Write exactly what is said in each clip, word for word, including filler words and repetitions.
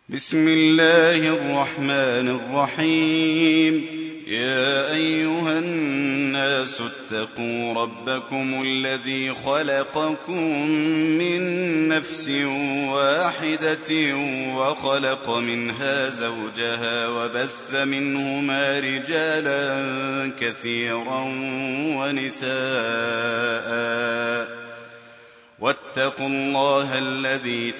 بسم الله الرحمن الرحيم. يا أيها الناس اتقوا ربكم الذي خلقكم من نفس واحدة وخلق منها زوجها وبث منهما رجالا كثيرا ونساء واتقوا الله الذي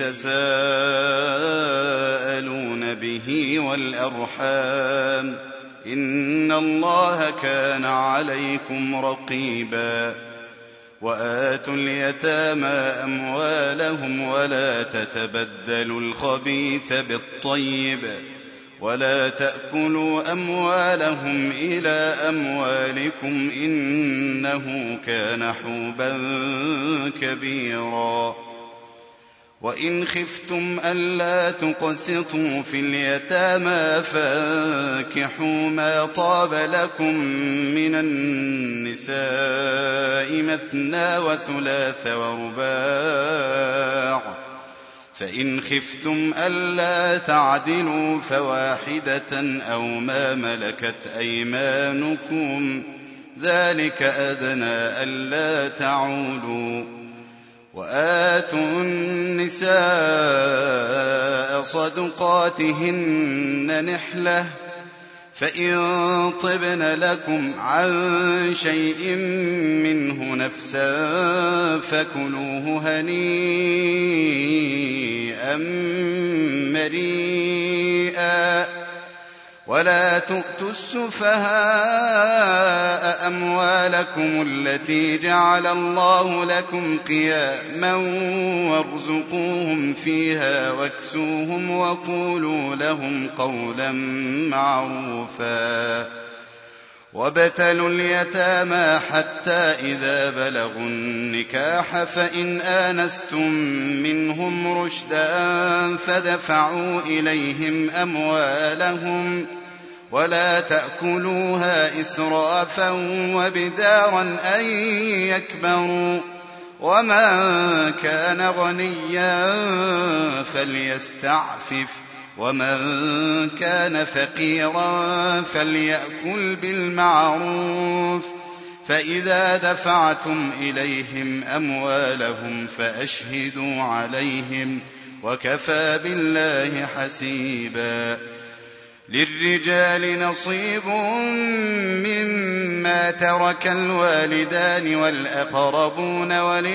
تساءلون به والأرحام إن الله كان عليكم رقيبا. وآتوا اليتامى أموالهم ولا تتبدلوا الخبيث بالطيب ولا تأكلوا أموالهم إلى أموالكم إنه كان حوبا كبيرا. وإن خفتم ألا تقسطوا في اليتامى فانكحوا ما طاب لكم من النساء مثنى وثلاث ورباع، فإن خفتم ألا تعدلوا فواحدة أو ما ملكت أيمانكم ذلك أدنى ألا تعولوا. وآتوا النساء صدقاتهن نحلة، فإن طبن لكم عن شيء منه نفسا فكلوه هنيئا مريئا. ولا تؤتوا السفهاء أموالكم التي جعل الله لكم قياما وارزقوهم فيها واكسوهم وقولوا لهم قولا معروفا. وابتلوا اليتامى حتى إذا بلغوا النكاح فإن آنستم منهم رشدا فدفعوا إليهم أموالهم ولا تأكلوها إسرافا وبدارا أن يكبروا. ومن كان غنيا فليستعفف ومن كان فقيرا فليأكل بالمعروف. فإذا دفعتم إليهم أموالهم فأشهدوا عليهم وكفى بالله حسيبا. للرجال نصيب مما ترك الوالدان والأقربون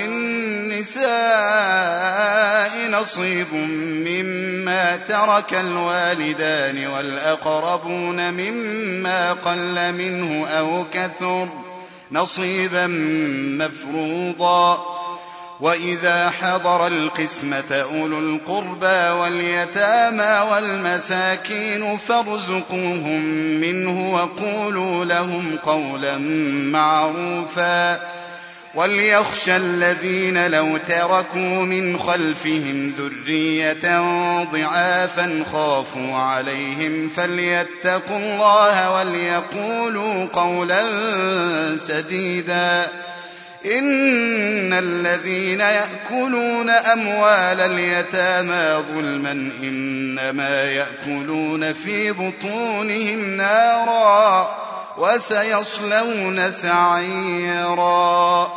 وللنساء نصيب مما ترك الوالدان والأقربون مما قل منه أو كثر نصيبا مفروضا. وإذا حضر القسمة أولو القربى واليتامى والمساكين فارزقوهم منه وقولوا لهم قولا معروفا. وليخشى الذين لو تركوا من خلفهم ذرية ضعافا خافوا عليهم فليتقوا الله وليقولوا قولا سديدا. إن الذين يأكلون أموال اليتامى ظلما إنما يأكلون في بطونهم نارا وسيصلون سعيرا.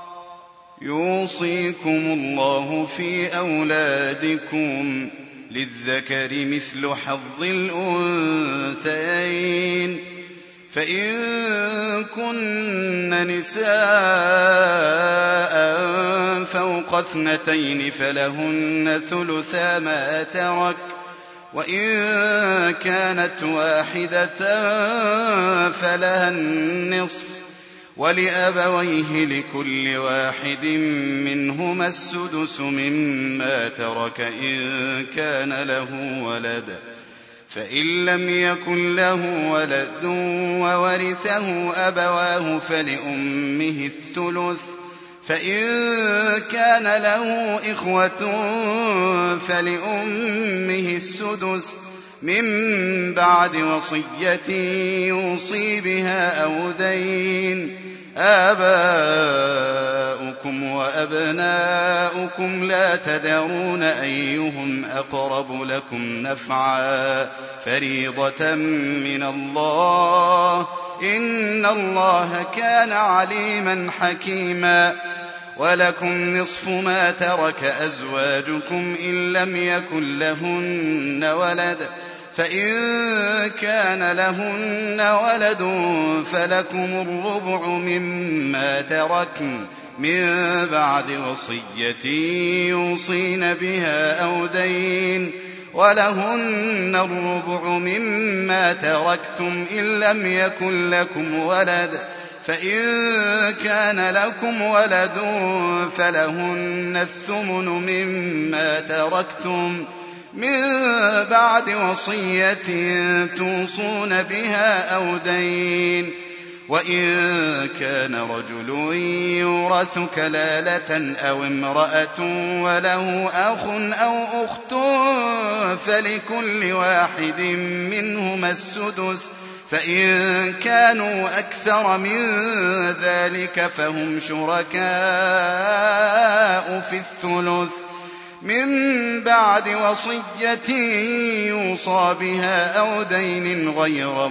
يوصيكم الله في أولادكم للذكر مثل حظ الأنثيين، فإن كن نساء فوق اثنتين فلهن ثلثا ما ترك، وإن كانت واحدة فلها النصف، ولأبويه لكل واحد منهما السدس مما ترك إن كان له ولد، فإن لم يكن له ولد وورثه أبواه فلأمه الثلث، فإن كان له إخوة فلأمه السدس من بعد وصية يوصي بها أو دين. آباؤكم وأبناؤكم لا تدرون أيهم أقرب لكم نفعا فريضة من الله إن الله كان عليما حكيما ولكم نصف ما ترك أزواجكم إن لم يكن لهن ولد فإن كان لهن ولد فلكم الربع مما تركن من بعد وصية يوصين بها أو دين ولهن الربع مما تركتم إن لم يكن لكم ولد فإن كان لكم ولد فلهن الثمن مما تركتم من بعد وصية توصون بها أو دين وإن كان رجل يورث كلالة أو امرأة وله أخ أو أخت فلكل واحد منهما السدس فإن كانوا أكثر من ذلك فهم شركاء في الثلث من بعد وصية يوصى بها أو دين غير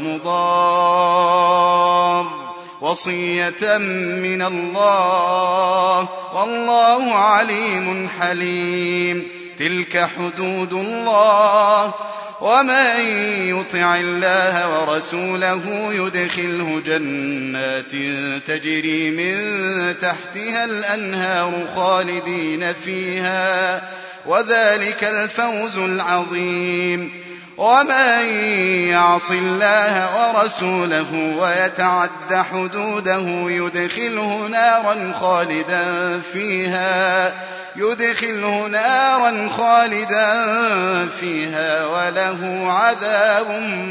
مضار وصية من الله والله عليم حليم تلك حدود الله ومن يطع الله ورسوله يدخله جنات تجري من تحتها الأنهار خالدين فيها وذلك الفوز العظيم ومن يعص الله ورسوله ويتعد حدوده يدخله نارا خالدا فيها يدخله نارا خالدا فيها وله عذاب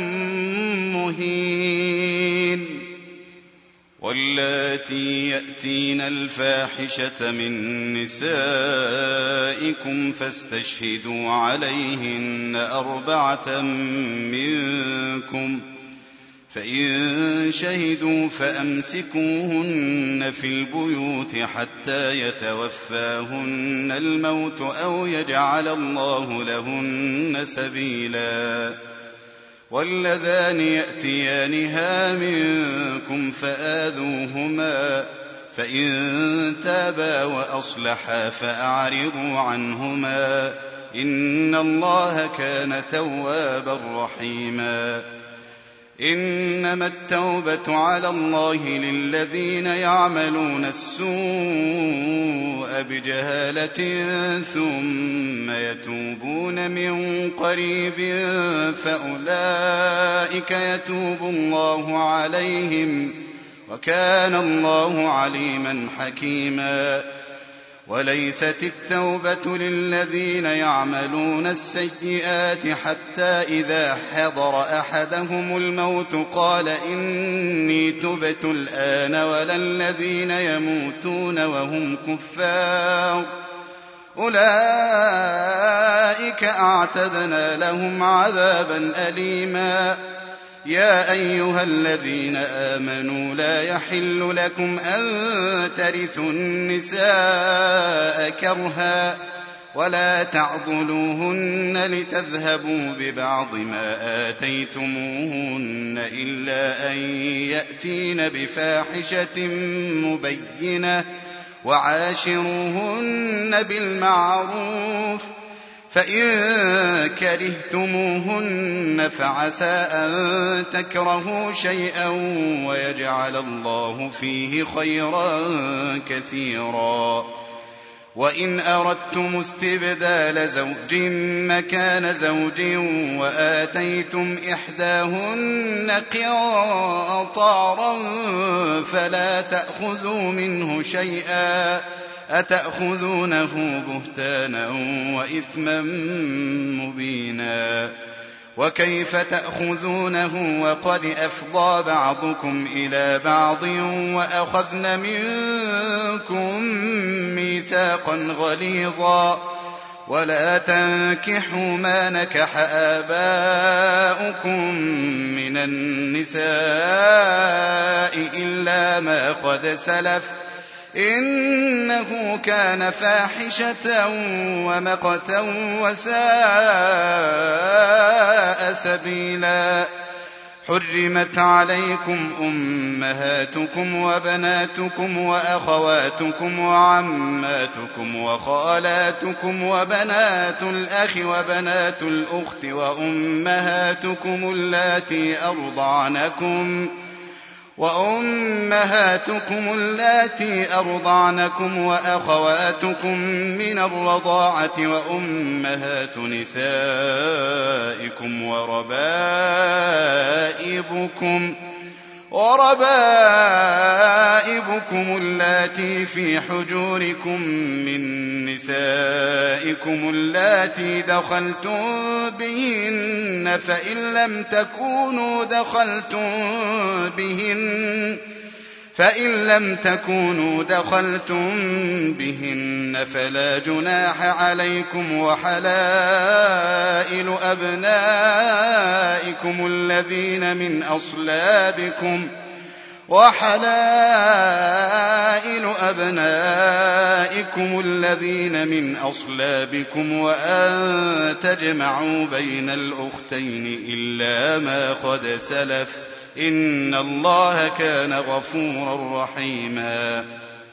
مهين واللاتي يأتين الفاحشة من نسائكم فاستشهدوا عليهن أربعة منكم فإن شهدوا فأمسكوهن في البيوت حتى يتوفاهن الموت أو يجعل الله لهن سبيلا واللذان يأتيانها منكم فآذوهما فإن تابا وأصلحا فأعرضوا عنهما إن الله كان توابا رحيما إنما التوبة على الله للذين يعملون السوء بجهالة ثم يتوبون من قريب فأولئك يتوب الله عليهم وكان الله عليما حكيما وليست التوبة للذين يعملون السيئات حتى إذا حضر أحدهم الموت قال إني تبت الآن ولا الذين يموتون وهم كفار أولئك أعتدنا لهم عذابا أليما يا أيها الذين آمنوا لا يحل لكم أن ترثوا النساء كرها ولا تعضلوهن لتذهبوا ببعض ما آتيتموهن إلا أن يأتين بفاحشة مبينة وعاشروهن بالمعروف فإن كرهتموهن فعسى أن تكرهوا شيئا ويجعل الله فيه خيرا كثيرا وإن أردتم استبدال زوج مكان زوج وآتيتم إحداهن قنطارا فلا تأخذوا منه شيئا أتأخذونه بهتانا وإثما مبينا وكيف تأخذونه وقد أفضى بعضكم إلى بعض وأخذن منكم ميثاقا غليظا ولا تنكحوا ما نكح آباؤكم من النساء إلا ما قد سلف إنه كان فاحشة ومقتا وساء سبيلا. حرمت عليكم أمهاتكم وبناتكم وأخواتكم وعماتكم وخالاتكم وبنات الأخ وبنات الأخت وأمهاتكم اللاتي أرضعنكم وأمهاتكم اللاتي أرضعنكم وأخواتكم من الرضاعة وأمهات نسائكم وربائبكم وربائبكم اللاتي في حجوركم من نسائكم اللاتي دخلتم بهن فإن لم تكونوا دخلتم بهن فإن لم تكونوا دخلتم بهن فلا جناح عليكم وحلائل أبنائكم الذين من أصلابكم وحلائل أبنائكم الذين من أصلابكم وأن تجمعوا بين الأختين إلا ما قد سلف إن الله كان غفورا رحيما.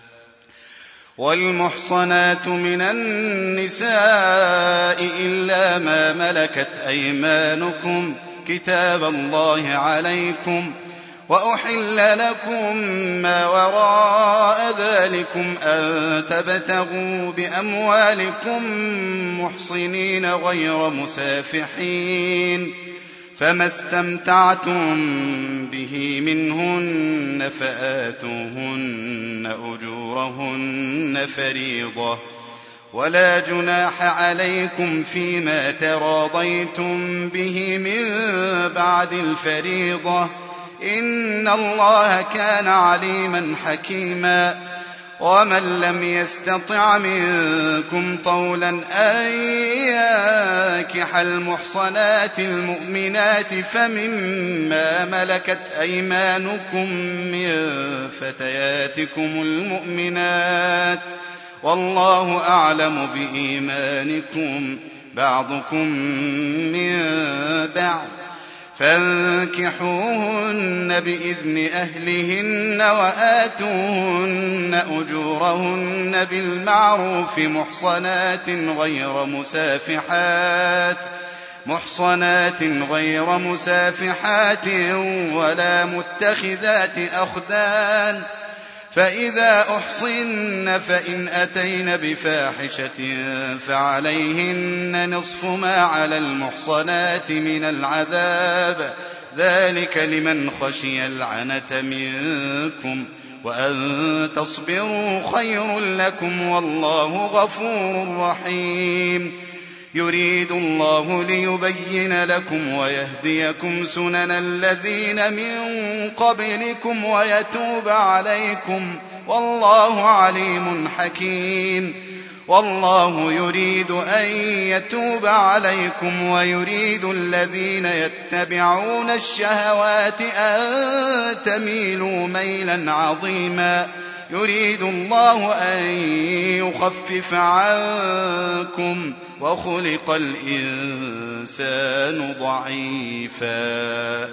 والمحصنات من النساء إلا ما ملكت أيمانكم كتاب الله عليكم وأحل لكم ما وراء ذلكم أن تبتغوا بأموالكم محصنين غير مسافحين فما استمتعتم به منهن فآتوهن أجورهن فريضة ولا جناح عليكم فيما تراضيتم به من بعد الفريضة إن الله كان عليما حكيما. ومن لم يستطع منكم طولا أن ينكح المحصنات المؤمنات فمما ملكت أيمانكم من فتياتكم المؤمنات والله أعلم بإيمانكم بعضكم من بعض فانكحوهن بإذن أهلهن وآتوهن أجورهن بالمعروف محصنات غير مسافحات محصنات غير مسافحات ولا متخذات أخدان فإذا أحصن فإن أتين بفاحشة فعليهن نصف ما على المحصنات من العذاب ذلك لمن خشي العنة منكم وأن تصبروا خير لكم والله غفور رحيم. يريد الله ليبين لكم ويهديكم سنن الذين من قبلكم ويتوب عليكم والله عليم حكيم. والله يريد أن يتوب عليكم ويريد الذين يتبعون الشهوات أن تميلوا ميلا عظيما. يريد الله أن يخفف عنكم وخلق الإنسان ضعيفا.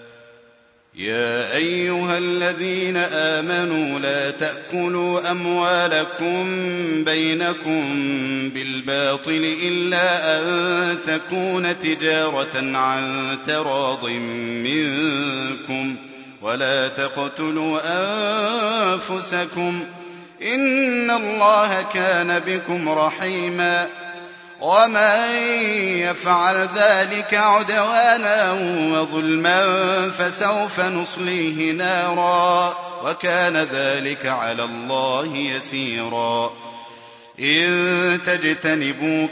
يا أيها الذين آمنوا لا تأكلوا أموالكم بينكم بالباطل إلا أن تكون تجارة عن تراض منكم ولا تقتلوا أنفسكم إن الله كان بكم رحيما. ومن يفعل ذلك عدوانا وظلما فسوف نصليه نارا وكان ذلك على الله يسيرا. إن تجتنبوا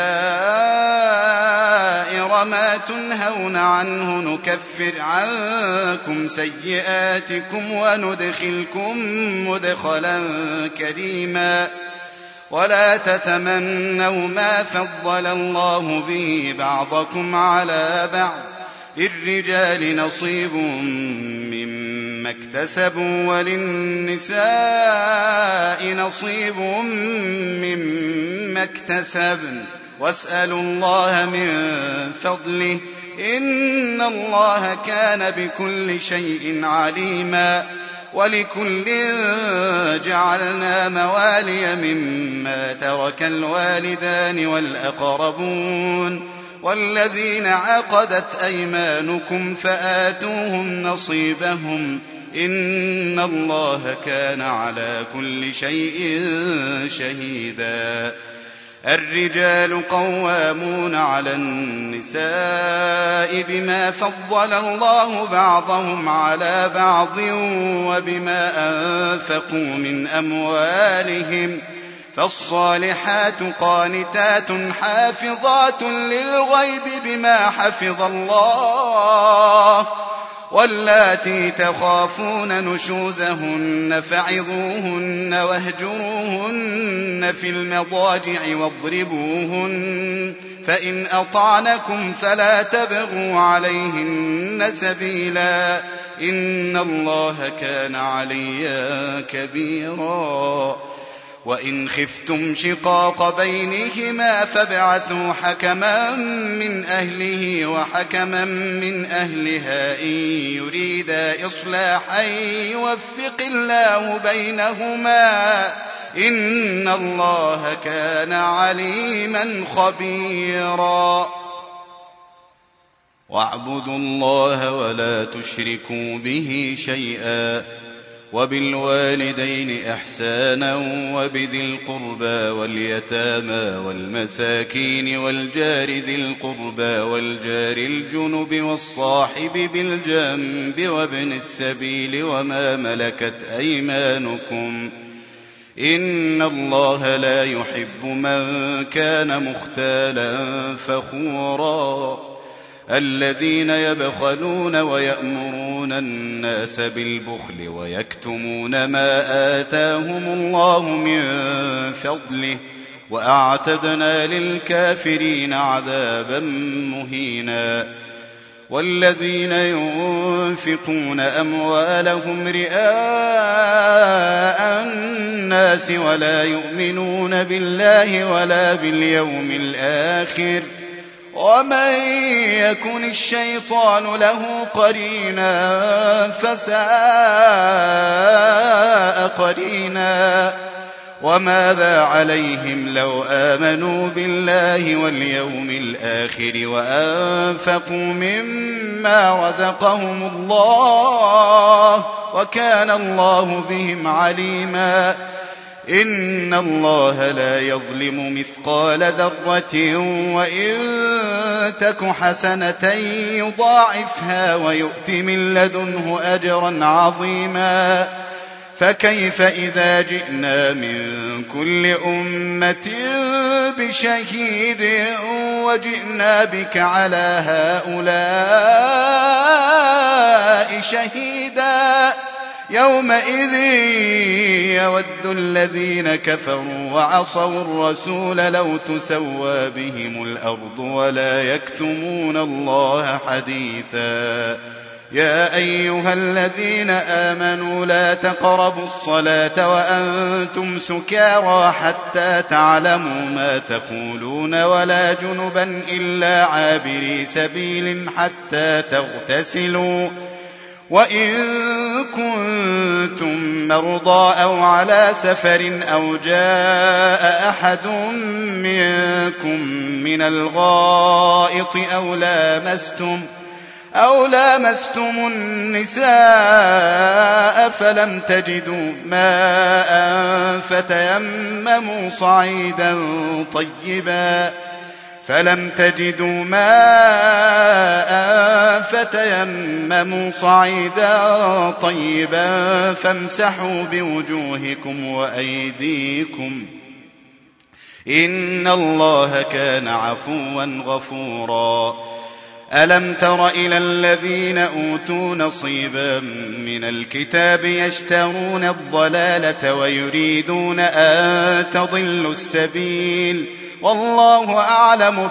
كبائر ما تنهون عنه نكفر عنكم سيئاتكم وندخلكم مدخلا كريما. ولا تتمنوا ما فضل الله به بعضكم على بعض للرجال نصيب مما اكتسبوا وللنساء نصيب مما اكتسبن واسألوا الله من فضله إن الله كان بكل شيء عليما ولكل جعلنا موالي مما ترك الوالدان والأقربون والذين عقدت أيمانكم فآتوهم نصيبهم إن الله كان على كل شيء شهيدا الرجال قوامون على النساء بما فضل الله بعضهم على بعض وبما أنفقوا من أموالهم فالصالحات قانتات حافظات للغيب بما حفظ الله واللاتي تخافون نشوزهن فعظوهن واهجروهن في المضاجع واضربوهن فإن أطعنكم فلا تبغوا عليهن سبيلا إن الله كان عليا كبيرا وإن خفتم شقاق بينهما فابعثوا حكما من أهله وحكما من أهلها إن يريدا إصلاحا يوفق الله بينهما إن الله كان عليما خبيرا واعبدوا الله ولا تشركوا به شيئا وبالوالدين إحسانا وبذي القربى واليتامى والمساكين والجار ذي القربى والجار الجنب والصاحب بالجنب وابن السبيل وما ملكت أيمانكم إن الله لا يحب من كان مختالا فخورا الذين يبخلون ويأمرون الناس بالبخل ويكتمون ما آتاهم الله من فضله وأعتدنا للكافرين عذابا مهينا والذين ينفقون أموالهم رئاء الناس ولا يؤمنون بالله ولا باليوم الآخر ومن يكن الشيطان له قرينا فساء قرينا وماذا عليهم لو آمنوا بالله واليوم الآخر وأنفقوا مما رزقهم الله وكان الله بهم عليما إن الله لا يظلم مثقال ذرة وإن تك حسنة يضاعفها ويؤت من لدنه أجرا عظيما فكيف إذا جئنا من كل أمة بشهيد وجئنا بك على هؤلاء شهيدا يومئذ يود الذين كفروا وعصوا الرسول لو تسوى بهم الأرض ولا يكتمون الله حديثا يا أيها الذين آمنوا لا تقربوا الصلاة وأنتم سكارى حتى تعلموا ما تقولون ولا جنبا إلا عابري سبيل حتى تغتسلوا وإن كنتم مرضى أو على سفر أو جاء أحد منكم من الغائط أو لامستم أو لامستم النساء فلم تجدوا ماء فتيمموا صعيدا طيبا فلم تجدوا ماء فتيمموا صعيدا طيبا فامسحوا بوجوهكم وأيديكم إن الله كان عفوا غفورا ألم تر إلى الذين أوتوا نصيبا من الكتاب يشترون الضلالة ويريدون أن تضلوا السبيل والله أعلم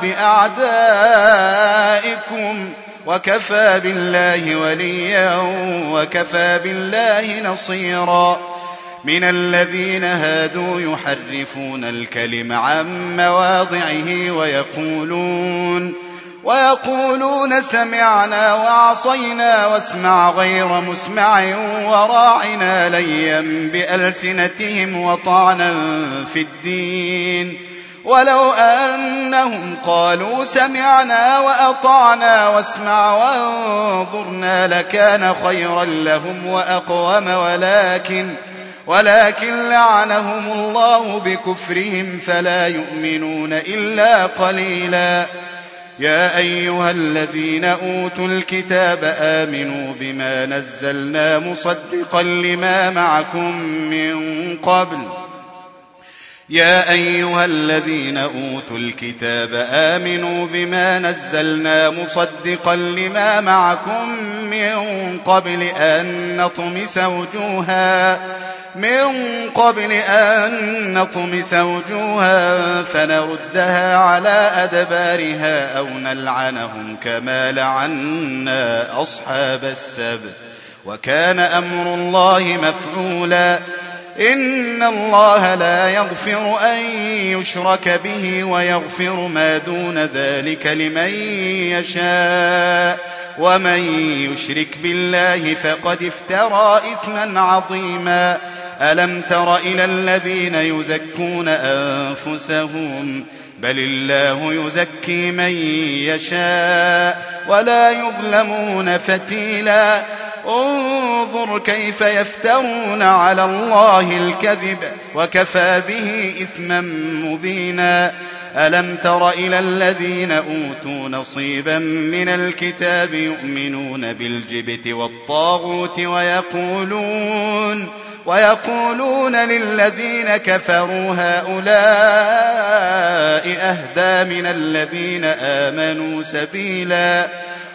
بأعدائكم وكفى بالله وليا وكفى بالله نصيرا من الذين هادوا يحرفون الكلم عن مواضعه ويقولون ويقولون سمعنا وعصينا واسمع غير مسمع وراعنا ليا بألسنتهم وطعنا في الدين ولو أنهم قالوا سمعنا وأطعنا واسمع وانظرنا لكان خيرا لهم وأقوم ولكن ولكن لعنهم الله بكفرهم فلا يؤمنون إلا قليلا يا أيها الذين أوتوا الكتاب آمنوا بما نزلنا مصدقا لما معكم من قبل يا أيها الذين أوتوا الكتاب آمنوا بما نزلنا مصدقا لما معكم من قبل أن نطمس وجوها من قبل أن نطمس وجوها فنردها على أدبارها أو نلعنهم كما لعنا أصحاب السبت وكان أمر الله مفعولا إن الله لا يغفر أن يشرك به ويغفر ما دون ذلك لمن يشاء ومن يشرك بالله فقد افترى إثما عظيما ألم تر إلى الذين يزكون أنفسهم بل الله يزكي من يشاء ولا يظلمون فتيلا انظر كيف يفترون على الله الكذب وكفى به إثما مبينا ألم تر إلى الذين أوتوا نصيبا من الكتاب يؤمنون بالجبت والطاغوت ويقولون ويقولون للذين كفروا هؤلاء أهدى من الذين آمنوا سبيلا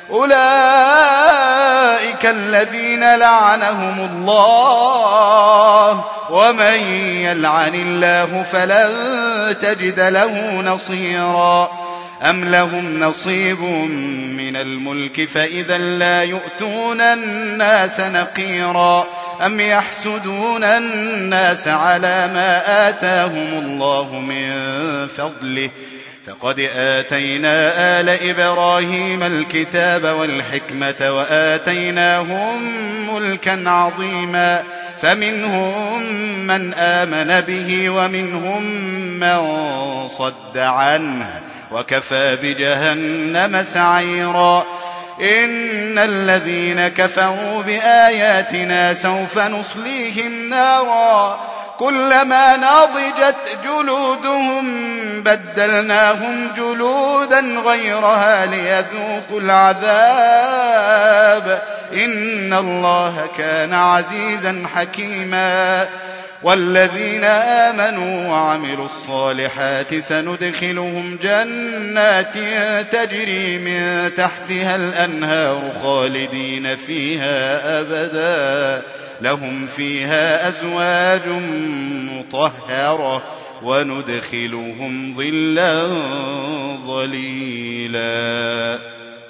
أولئك الذين لعنهم الله ومن يلعن الله فلن تجد له نصيرا أم لهم نصيب من الملك فإذا لا يؤتون الناس نقيرا أم يحسدون الناس على ما آتاهم الله من فضله فقد آتينا آل إبراهيم الكتاب والحكمة وآتيناهم ملكا عظيما فمنهم من آمن به ومنهم من صد عنه وكفى بجهنم سعيرا إن الذين كفروا بآياتنا سوف نصليهم نارا كلما نضجت جلودهم بدلناهم جلودا غيرها ليذوقوا العذاب إن الله كان عزيزا حكيما والذين آمنوا وعملوا الصالحات سندخلهم جنات تجري من تحتها الأنهار خالدين فيها أبدا لهم فيها أزواج مطهرة وندخلهم ظلا ظليلا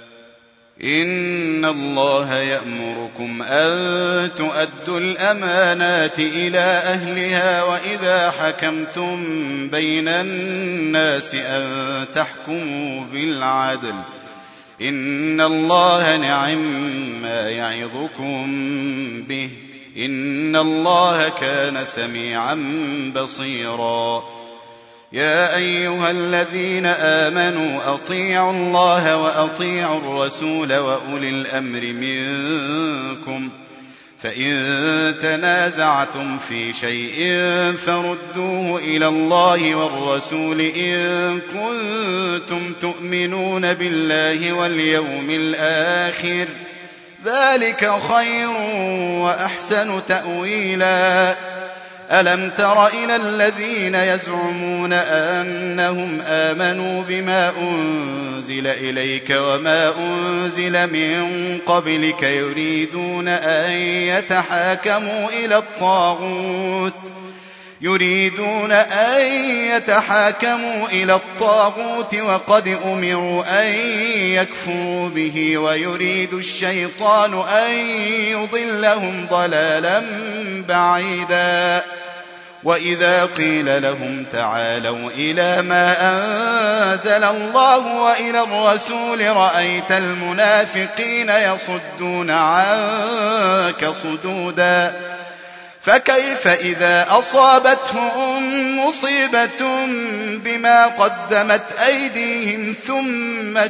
إن الله يأمركم أن تؤدوا الأمانات إلى أهلها وإذا حكمتم بين الناس أن تحكموا بالعدل إن الله نعم يعظكم به إن الله كان سميعا بصيرا يا أيها الذين آمنوا أطيعوا الله وأطيعوا الرسول وأولي الأمر منكم فإن تنازعتم في شيء فردوه إلى الله والرسول إن كنتم تؤمنون بالله واليوم الآخر ذلك خير وأحسن تأويلا ألم تر إلى الذين يزعمون أنهم آمنوا بما أنزل إليك وما أنزل من قبلك يريدون أن يتحاكموا إلى الطاغوت يريدون أن يتحاكموا إلى الطاغوت وقد أمروا أن يكفروا به ويريد الشيطان أن يضلهم ضلالا بعيدا وإذا قيل لهم تعالوا إلى ما أنزل الله وإلى الرسول رأيت المنافقين يصدون عنك صدودا فكيف إذا أصابتهم مصيبة بما قدمت أيديهم ثم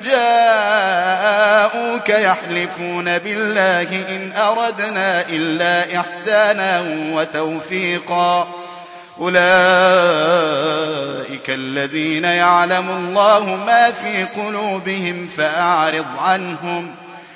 جاءوك يحلفون بالله إن أردنا إلا إحسانا وتوفيقا أولئك الذين يعلم الله ما في قلوبهم فأعرض عنهم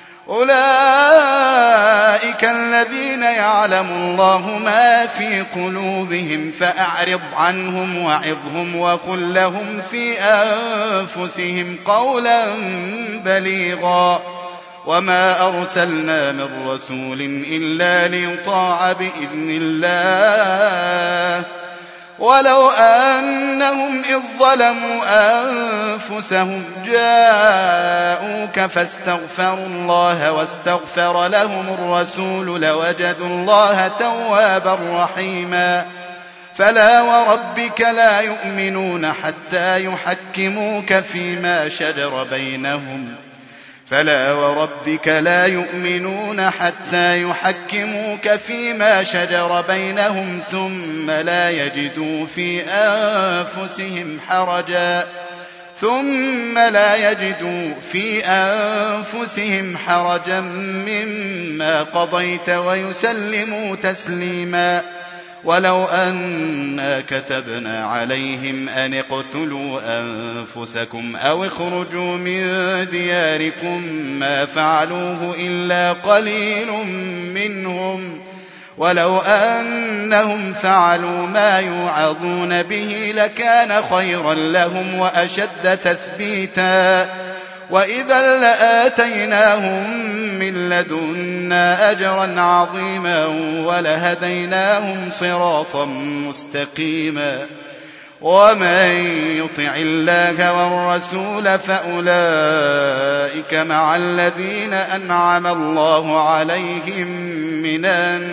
أولئك الذين يعلم الله ما في قلوبهم فأعرض عنهم وعظهم وقل لهم في أنفسهم قولا بليغا وما أرسلنا من رسول إلا ليطاع بإذن الله ولو أنهم إذ ظلموا أنفسهم جاءوك فاستغفروا الله واستغفر لهم الرسول لوجدوا الله توابا رحيما فلا وربك لا يؤمنون حتى يحكموك فيما شجر بينهم فلا وربك لا يؤمنون حتى يحكموك فيما شجر بينهم ثم لا يجدوا في أنفسهم حرجا ثم لا يجدوا في أنفسهم حرجا مما قضيت ويسلموا تسليما ولو أنا كتبنا عليهم أن اقتلوا أنفسكم أو اخرجوا من دياركم ما فعلوه إلا قليل منهم ولو أنهم فعلوا ما يوعظون به لكان خيرا لهم وأشد تثبيتا وإذا لآتيناهم من لدنا أجرا عظيما ولهديناهم صراطا مستقيما ومن يطع الله والرسول فأولئك مع الذين أنعم الله عليهم من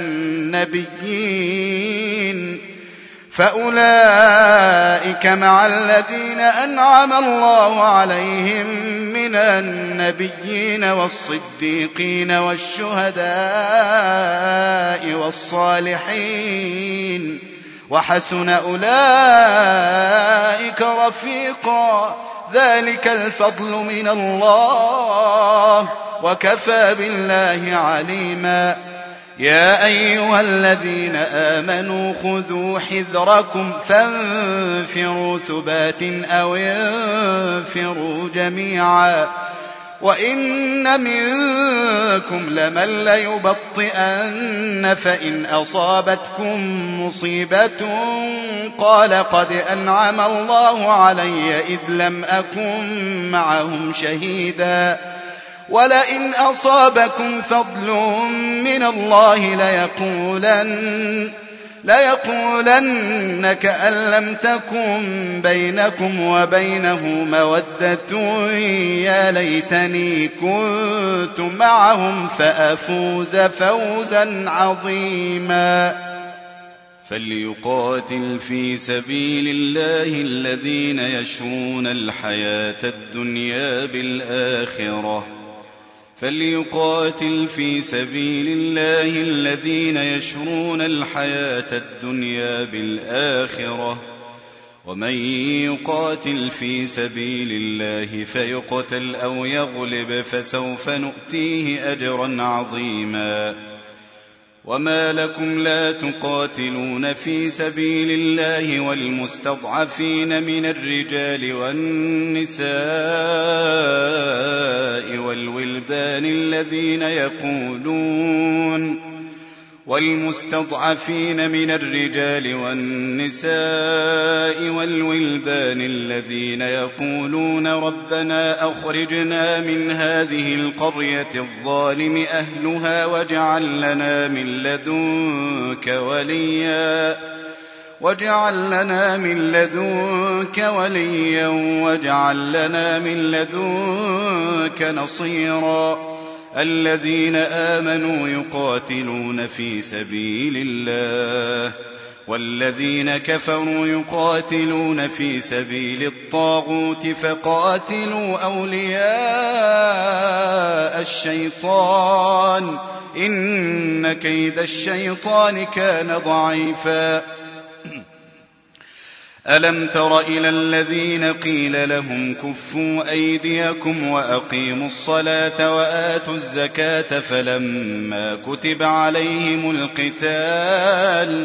النبيين فأولئك مع الذين أنعم الله عليهم من النبيين والصديقين والشهداء والصالحين وحسن أولئك رفيقا ذلك الفضل من الله وكفى بالله عليما يا أيها الذين آمنوا خذوا حذركم فانفروا ثبات أو انفروا جميعا وإن منكم لمن ليبطئن فإن أصابتكم مصيبة قال قد أنعم الله علي إذ لم أكن معهم شهيدا ولئن أصابكم فضل من الله ليقولن ليقولن كأن لم تكن بينكم وبينه مودة يا ليتني كنت معهم فأفوز فوزا عظيما فليقاتل في سبيل الله الذين يشرون الحياة الدنيا بالآخرة فليقاتل في سبيل الله الذين يشرون الحياة الدنيا بالآخرة ومن يقاتل في سبيل الله فيقتل أو يغلب فسوف نؤتيه أجرا عظيما وما لكم لا تقاتلون في سبيل الله والمستضعفين من الرجال والنساء والولدان الذين يقولون والمستضعفين من الرجال والنساء والولدان الذين يقولون ربنا أخرجنا من هذه القرية الظالم أهلها واجعل لنا من لدنك وليا واجعل لنا من لدنك وليا واجعل لنا من لدنك نصيرا الذين آمنوا يقاتلون في سبيل الله والذين كفروا يقاتلون في سبيل الطاغوت فقاتلوا أولياء الشيطان إن كيد الشيطان كان ضعيفا ألم تر إلى الذين قيل لهم كفوا أيديكم وأقيموا الصلاة وآتوا الزكاة فلما كتب عليهم القتال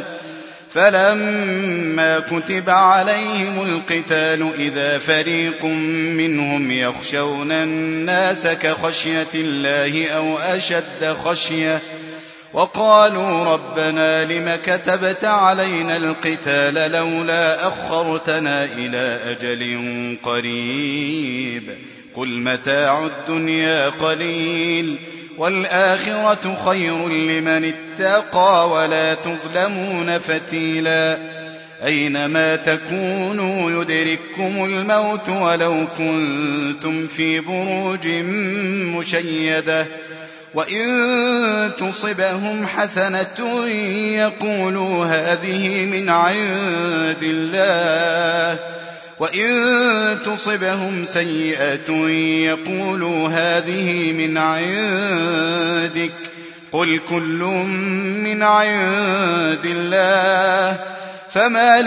فلما كتب عليهم القتال إذا فريق منهم يخشون الناس كخشية الله أو أشد خشية وقالوا ربنا لم كتبت علينا القتال لولا أخرتنا إلى أجل قريب قل متاع الدنيا قليل والآخرة خير لمن اتقى ولا تظلمون فتيلا أينما تكونوا يدرككم الموت ولو كنتم في بروج مشيدة وإن تصبهم حسنة يقولوا هذه من عند الله وإن تصبهم سيئة يقولوا هذه من عندك قل كل من عند الله فما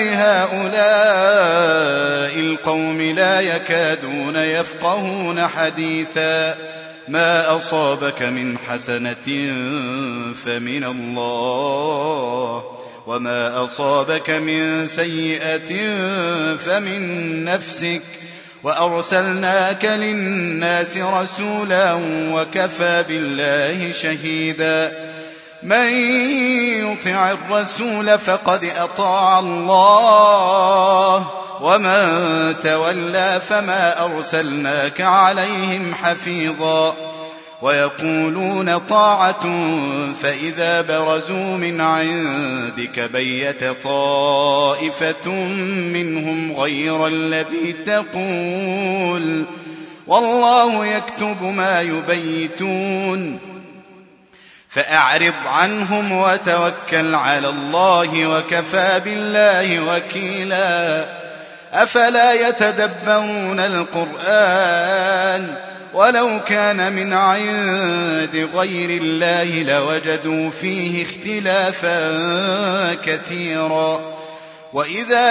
لهؤلاء القوم لا يكادون يفقهون حديثا ما أصابك من حسنة فمن الله وما أصابك من سيئة فمن نفسك وأرسلناك للناس رسولا وكفى بالله شهيدا من يطع الرسول فقد أطاع الله ومن تولى فما أرسلناك عليهم حفيظا ويقولون طاعة فإذا برزوا من عندك بيت طائفة منهم غير الذي تقول والله يكتب ما يبيتون فأعرض عنهم وتوكل على الله وكفى بالله وكيلا أفلا يتدبرون القرآن ولو كان من عند غير الله لوجدوا فيه اختلافا كثيرا وإذا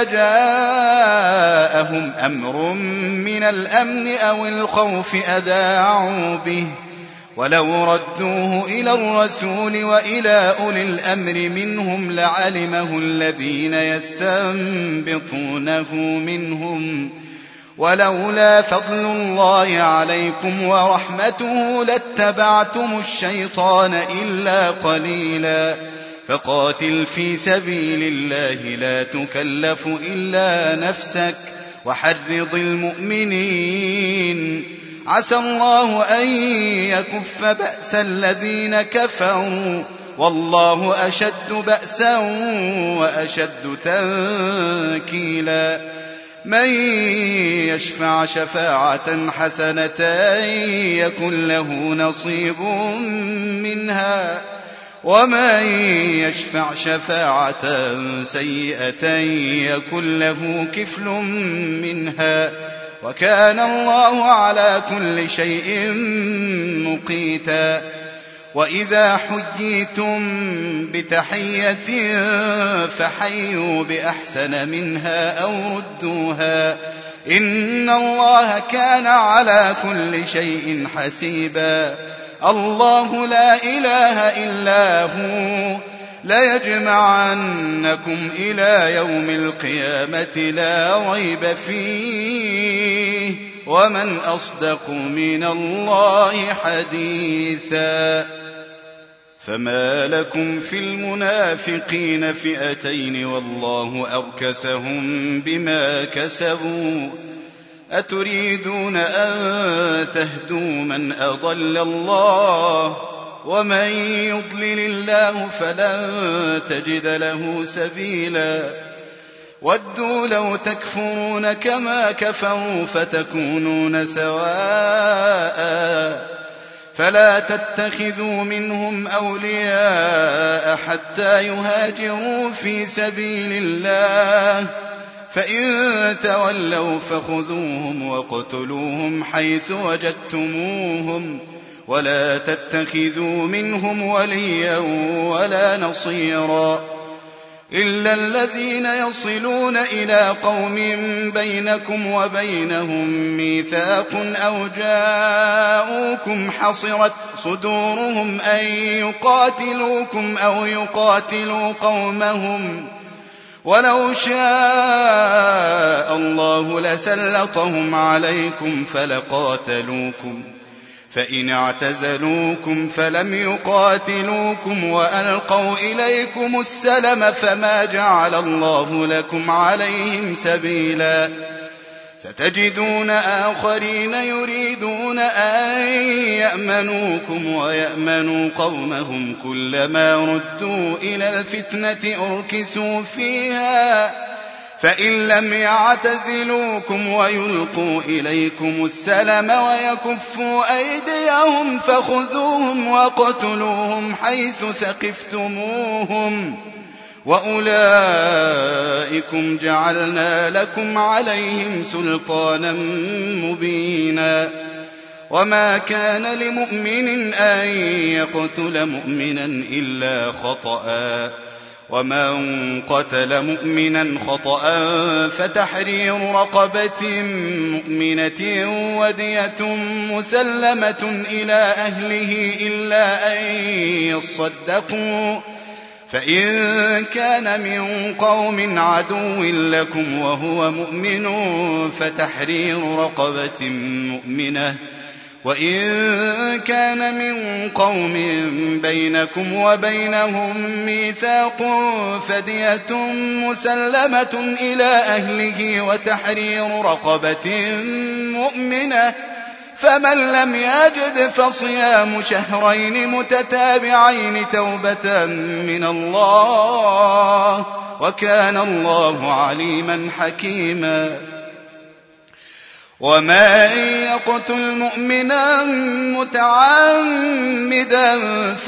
جاءهم أمر من الأمن أو الخوف أذاعوا به ولو ردوه إلى الرسول وإلى أولي الأمر منهم لعلمه الذين يستنبطونه منهم ولولا فضل الله عليكم ورحمته لاتبعتم الشيطان إلا قليلا فقاتل في سبيل الله لا تكلف إلا نفسك وحرض المؤمنين عسى الله أن يكف بأس الذين كفروا والله أشد بأسا وأشد تنكيلا من يشفع شفاعة حسنة يكن له نصيب منها ومن يشفع شفاعة سيئة يكن له كفل منها وكان الله على كل شيء مقيتا وإذا حييتم بتحية فحيوا بأحسن منها أو ردوها إن الله كان على كل شيء حسيبا الله لا إله إلا هو ليجمعنكم إلى يوم القيامة لا ريب فيه ومن أصدق من الله حديثا فما لكم في المنافقين فئتين والله أركسهم بما كسبوا أتريدون أن تهدوا من أضل الله ومن يضلل الله فلن تجد له سبيلا ودوا لو تكفرون كما كفروا فتكونون سواء فلا تتخذوا منهم أولياء حتى يهاجروا في سبيل الله فإن تولوا فخذوهم واقتلوهم حيث وجدتموهم ولا تتخذوا منهم وليا ولا نصيرا إلا الذين يصلون إلى قوم بينكم وبينهم ميثاق أو جاءوكم حصرت صدورهم أن يقاتلوكم أو يقاتلوا قومهم ولو شاء الله لسلطهم عليكم فلقاتلوكم فإن اعتزلوكم فلم يقاتلوكم وألقوا إليكم السلم فما جعل الله لكم عليهم سبيلا ستجدون آخرين يريدون أن يأمنوكم ويأمنوا قومهم كلما ردوا إلى الفتنة أركسوا فيها فإن لم يعتزلوكم ويلقوا إليكم السلم ويكفوا أيديهم فخذوهم واقتلوهم حيث ثقفتموهم وأولئكم جعلنا لكم عليهم سلطانا مبينا وما كان لمؤمن أن يقتل مؤمنا إلا خطأ ومن قتل مؤمنا خطأ فتحرير رقبة مؤمنة ودية مسلمة إلى أهله إلا أن يصدقوا فإن كان من قوم عدو لكم وهو مؤمن فتحرير رقبة مؤمنة وإن كان من قوم بينكم وبينهم ميثاق فدية مسلمة إلى أهله وتحرير رقبة مؤمنة فمن لم يجد فصيام شهرين متتابعين توبة من الله وكان الله عليما حكيما ومن يقتل مؤمنا متعمدا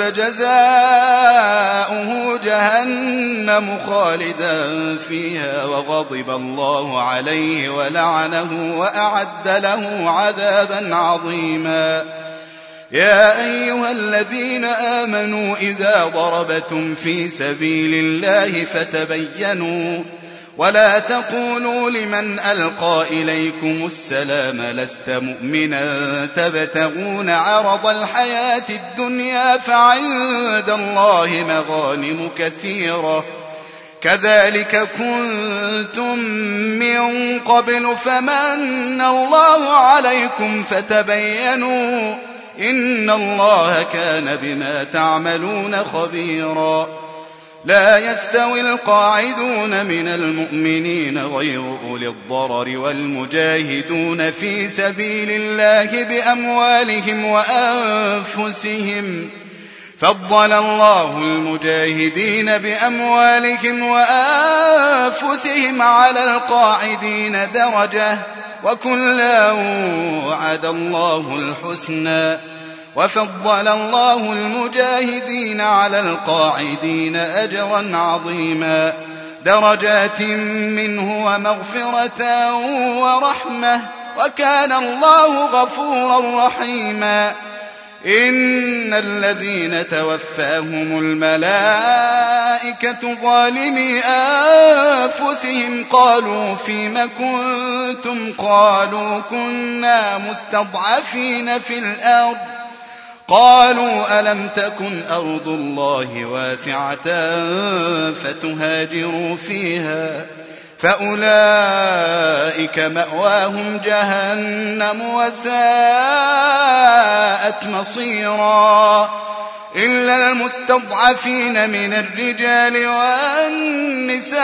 فجزاؤه جهنم خالدا فيها وغضب الله عليه ولعنه وأعد له عذابا عظيما يا أيها الذين آمنوا إذا ضربتم في سبيل الله فتبينوا ولا تقولوا لمن ألقى إليكم السلام لست مؤمنا تبتغون عرض الحياة الدنيا فعند الله مغانم كثيرة كذلك كنتم من قبل فمن الله عليكم فتبينوا إن الله كان بما تعملون خبيرا لا يستوي القاعدون من المؤمنين غير أولي الضرر والمجاهدون في سبيل الله بأموالهم وأنفسهم فضل الله المجاهدين بأموالهم وأنفسهم على القاعدين درجة وكلا وعد الله الحسنى وفضل الله المجاهدين على القاعدين أجرا عظيما درجات منه ومغفرة ورحمة وكان الله غفورا رحيما إن الذين توفاهم الملائكة ظالمي أنفسهم قالوا فيم كنتم قالوا كنا مستضعفين في الأرض قالوا ألم تكن أرض الله واسعة فتهاجروا فيها فأولئك مأواهم جهنم وساءت مصيرا إلا المستضعفين من الرجال والنساء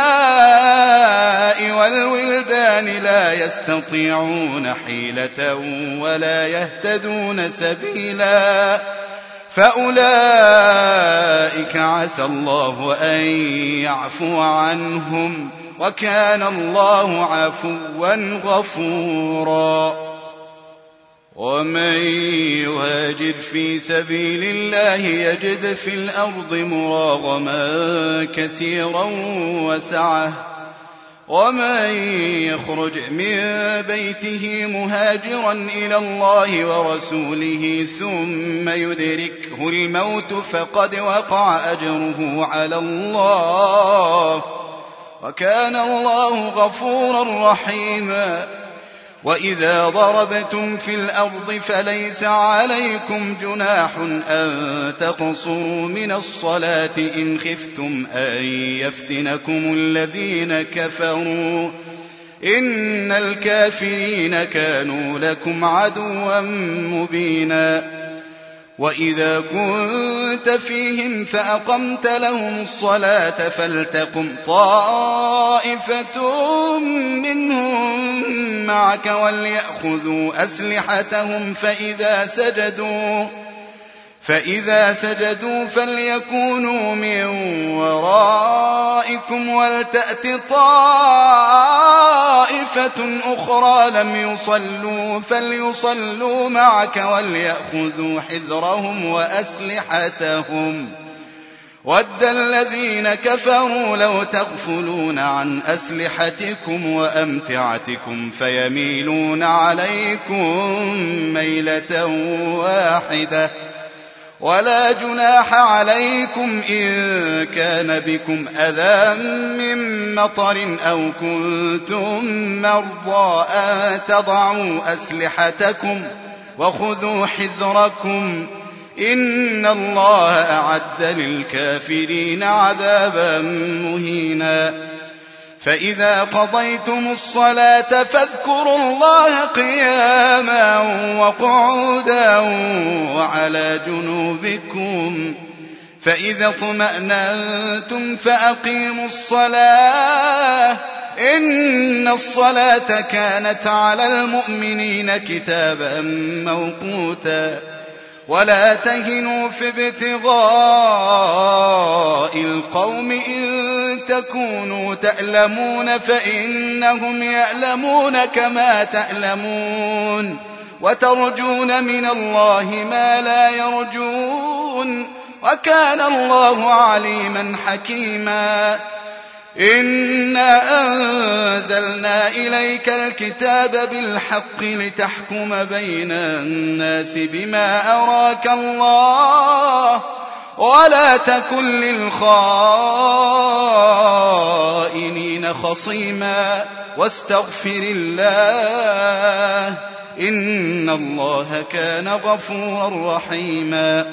والولدان لا يستطيعون حيلة ولا يهتدون سبيلا فأولئك عسى الله أن يعفو عنهم وكان الله عفوا غفورا. ومن يهاجر في سبيل الله يجد في الأرض مراغما كثيرا وسعة ومن يخرج من بيته مهاجرا إلى الله ورسوله ثم يدركه الموت فقد وقع أجره على الله وكان الله غفورا رحيما. وإذا ضربتم في الأرض فليس عليكم جناح أن تقصروا من الصلاة إن خفتم أن يفتنكم الذين كفروا إن الكافرين كانوا لكم عدوا مبينا. وإذا كنت فيهم فأقمت لهم الصلاة فلتقم طائفة منهم معك وليأخذوا أسلحتهم فإذا سجدوا فإذا سجدوا فليكونوا من ورائكم ولتأت طائفة أخرى لم يصلوا فليصلوا معك وليأخذوا حذرهم وأسلحتهم ود الذين كفروا لو تغفلون عن أسلحتكم وأمتعتكم فيميلون عليكم ميلة واحدة ولا جناح عليكم إن كان بكم أذى من مطر أو كنتم مرضى أن تضعوا أسلحتكم وخذوا حذركم إن الله أعد للكافرين عذابا مهينا. فإذا قضيتم الصلاة فاذكروا الله قياما وقعودا وعلى جنوبكم فإذا اطمأننتم فأقيموا الصلاة إن الصلاة كانت على المؤمنين كتابا موقوتا. ولا تهنوا في ابتغاء القوم إن تكونوا تألمون فإنهم يألمون كما تألمون وترجون من الله ما لا يرجون وكان الله عليما حكيما. إنا أنزلنا إليك الكتاب بالحق لتحكم بين الناس بما أراك الله ولا تكن للخائنين خصيما واستغفر الله إن الله كان غفورا رحيما.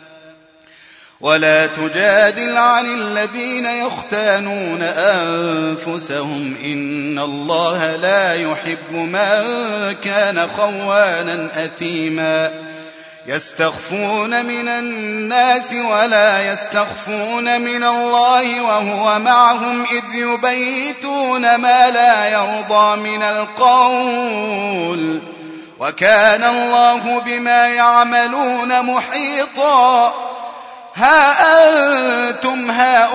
ولا تجادل عن الذين يختانون أنفسهم إن الله لا يحب من كان خوانا أثيما. يستخفون من الناس ولا يستخفون من الله وهو معهم إذ يبيتون ما لا يرضى من القول وكان الله بما يعملون محيطا. ها أنتم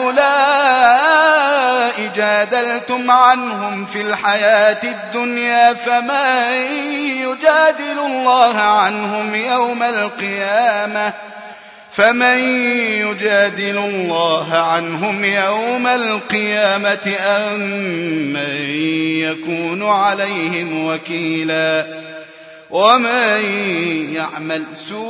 هؤلاء جادلتم عنهم في الحياة الدنيا فمن يجادل الله عنهم يوم القيامة فمن يجادل الله عنهم يوم القيامة أم من يكون عليهم وكيلا. ومن يعمل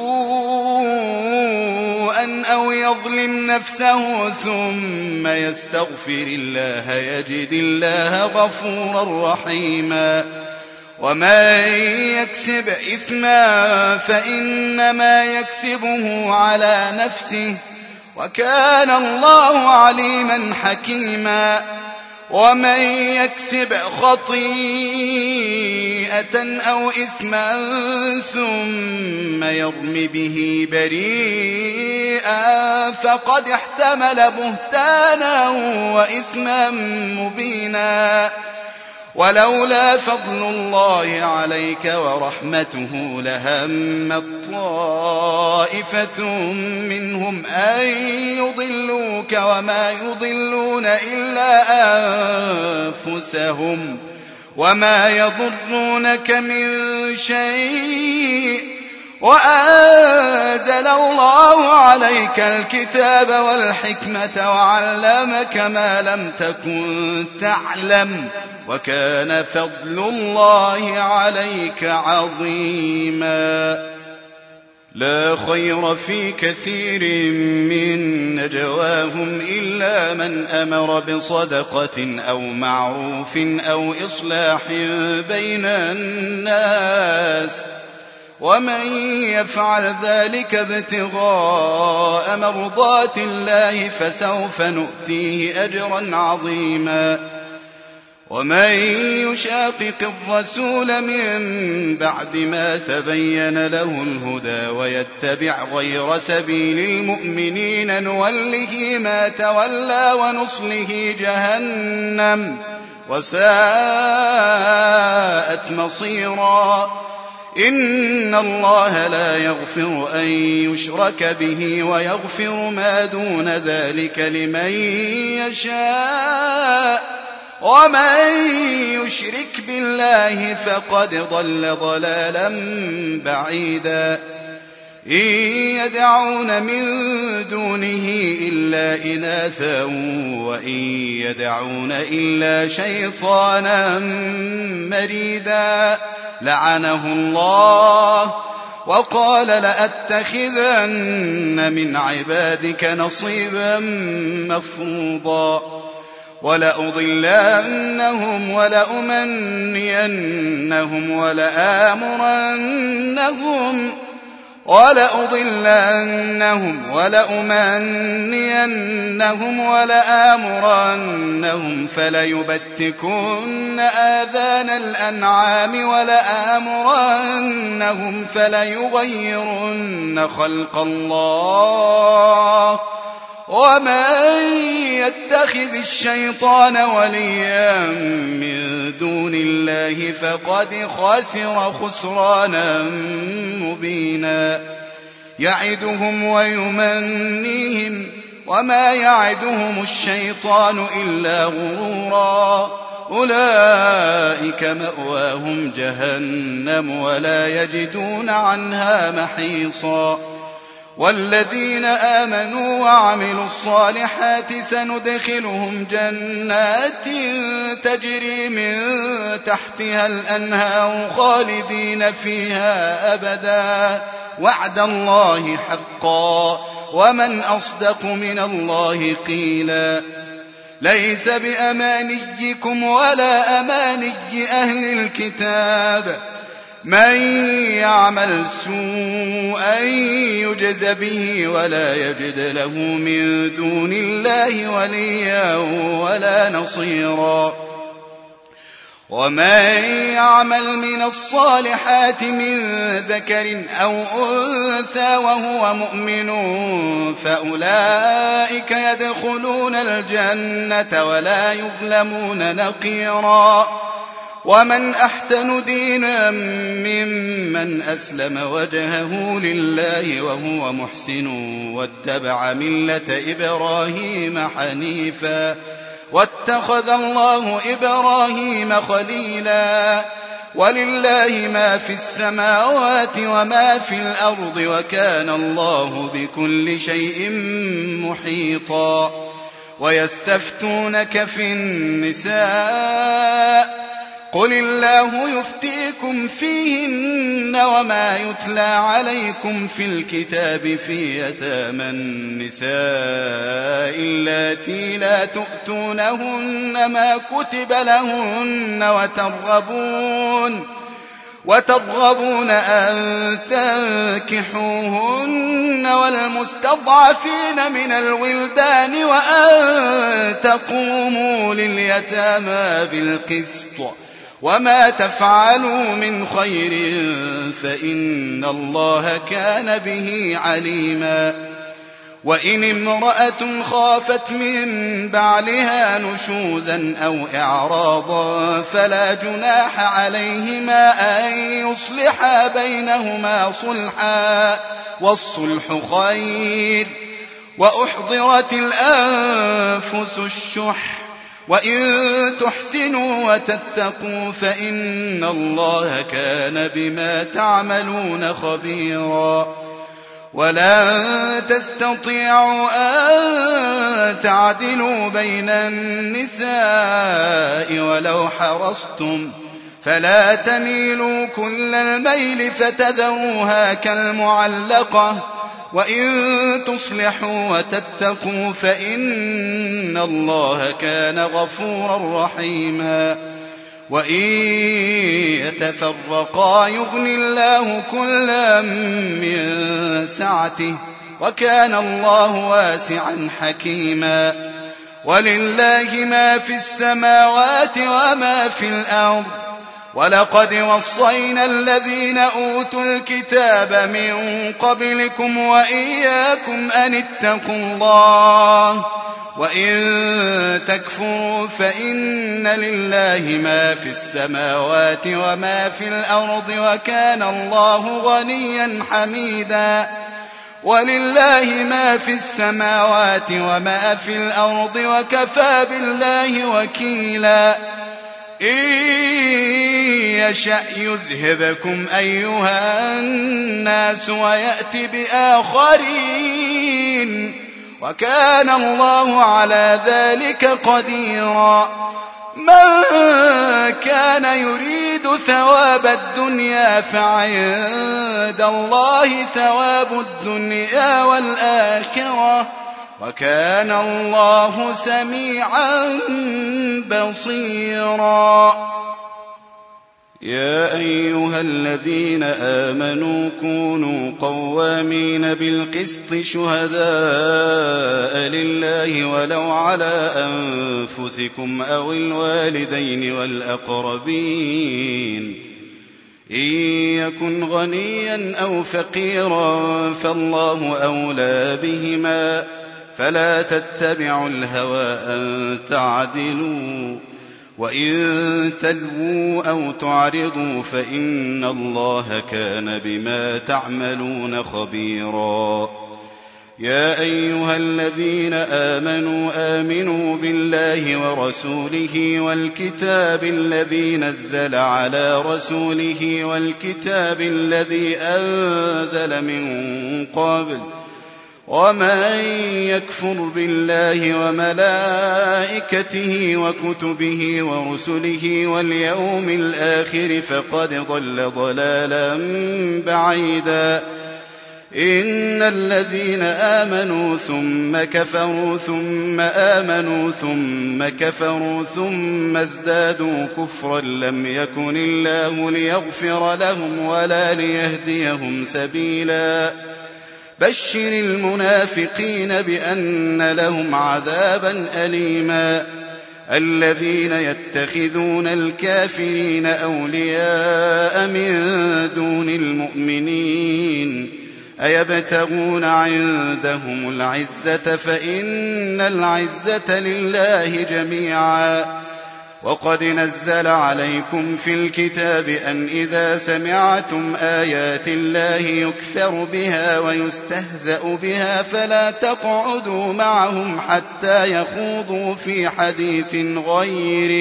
سوءا أو يظلم نفسه ثم يستغفر الله يجد الله غفورا رحيما. ومن يكسب إثما فإنما يكسبه على نفسه وكان الله عليما حكيما. ومن يكسب خطيئة أو إثما ثم يرم به بريئا فقد احتمل بهتانا وإثما مبينا. ولولا فضل الله عليك ورحمته لهمت طائفة منهم أن يضلوك وما يضلون إلا أنفسهم وما يضرونك من شيء وأنزل الله عليك الكتاب والحكمة وعلمك ما لم تكن تعلم وكان فضل الله عليك عظيما. لا خير في كثير من نجواهم إلا من أمر بصدقة أو معروف أو إصلاح بين الناس ومن يفعل ذلك ابتغاء مرضات الله فسوف نؤتيه أجرا عظيما. ومن يشاقق الرسول من بعد ما تبين له الهدى ويتبع غير سبيل المؤمنين نوله ما تولى ونصله جهنم وساءت مصيرا. إن الله لا يغفر أن يشرك به ويغفر ما دون ذلك لمن يشاء ومن يشرك بالله فقد ضل ضلالا بعيدا. إن يدعون من دونه إلا إناثا وإن يدعون إلا شيطانا مريدا لعنه الله وقال لأتخذن من عبادك نصيبا مفروضا ولأضلنهم ولأمنينهم ولآمرنهم ولأضلنهم ولأمنينهم ولآمرنهم فليبتكن آذان الأنعام ولآمرنهم فليغيرن خلق الله ومن يتخذ الشيطان وليا من دون الله فقد خسر خسرانا مبينا. يعدهم ويمنيهم وما يعدهم الشيطان إلا غرورا. أولئك مأواهم جهنم ولا يجدون عنها محيصا. والذين آمنوا وعملوا الصالحات سندخلهم جنات تجري من تحتها الأنهار خالدين فيها أبدا وعد الله حقا ومن أصدق من الله قيلا. ليس بأمانيكم ولا أماني أهل الكتاب من يعمل سوءا يجز به ولا يجد له من دون الله وليا ولا نصيرا. ومن يعمل من الصالحات من ذكر أو أنثى وهو مؤمن فأولئك يدخلون الجنة ولا يظلمون نقيرا. ومن أحسن دينا ممن أسلم وجهه لله وهو محسن واتبع ملة إبراهيم حنيفا واتخذ الله إبراهيم خليلا. ولله ما في السماوات وما في الأرض وكان الله بكل شيء محيطا. ويستفتونك في النساء قل الله يفتيكم فيهن وما يتلى عليكم في الكتاب في يتامى النساء اللاتي لا تؤتونهن ما كتب لهن وترغبون وترغبون أن تنكحوهن والمستضعفين من الولدان وأن تقوموا لليتامى بالقسط وما تفعلوا من خير فإن الله كان به عليما وإن امرأة خافت من بعلها نشوزا أو إعراضا فلا جناح عليهما أن يصلحا بينهما صلحا والصلح خير وأحضرت الأنفس الشح وإن تحسنوا وتتقوا فإن الله كان بما تعملون خبيرا ولا تستطيعوا أن تعدلوا بين النساء ولو حرصتم فلا تميلوا كل الميل فتذروها كالمعلقة وإن تصلحوا وتتقوا فإن الله كان غفورا رحيما وإن يتفرقا يغني الله كلا من سعته وكان الله واسعا حكيما ولله ما في السماوات وما في الأرض ولقد وصينا الذين أوتوا الكتاب من قبلكم وإياكم أن اتقوا الله وإن تكفروا فإن لله ما في السماوات وما في الأرض وكان الله غنيا حميدا ولله ما في السماوات وما في الأرض وكفى بالله وكيلا إن يشأ يذهبكم أيها الناس ويأت بآخرين وكان الله على ذلك قديرا من كان يريد ثواب الدنيا فعند الله ثواب الدنيا والآخرة وكان الله سميعا بصيرا يا أيها الذين آمنوا كونوا قوامين بالقسط شهداء لله ولو على أنفسكم أو الوالدين والأقربين إن يكن غنيا أو فقيرا فالله أولى بهما فلا تتبعوا الهوى أن تعدلوا وإن تلووا أو تعرضوا فإن الله كان بما تعملون خبيرا يا أيها الذين آمنوا آمنوا بالله ورسوله والكتاب الذي نزل على رسوله والكتاب الذي أنزل من قبل ومن يكفر بالله وملائكته وكتبه ورسله واليوم الآخر فقد ضل ضلالا بعيدا إن الذين آمنوا ثم كفروا ثم آمنوا ثم كفروا ثم ازدادوا كفرا لم يكن الله ليغفر لهم ولا ليهديهم سبيلا بشر المنافقين بأن لهم عذابا أليما الذين يتخذون الكافرين أولياء من دون المؤمنين أيبتغون عندهم العزة فإن العزة لله جميعا وقد نزل عليكم في الكتاب أن إذا سمعتم آيات الله يكفر بها ويستهزأ بها فلا تقعدوا معهم حتى يخوضوا في حديث غيره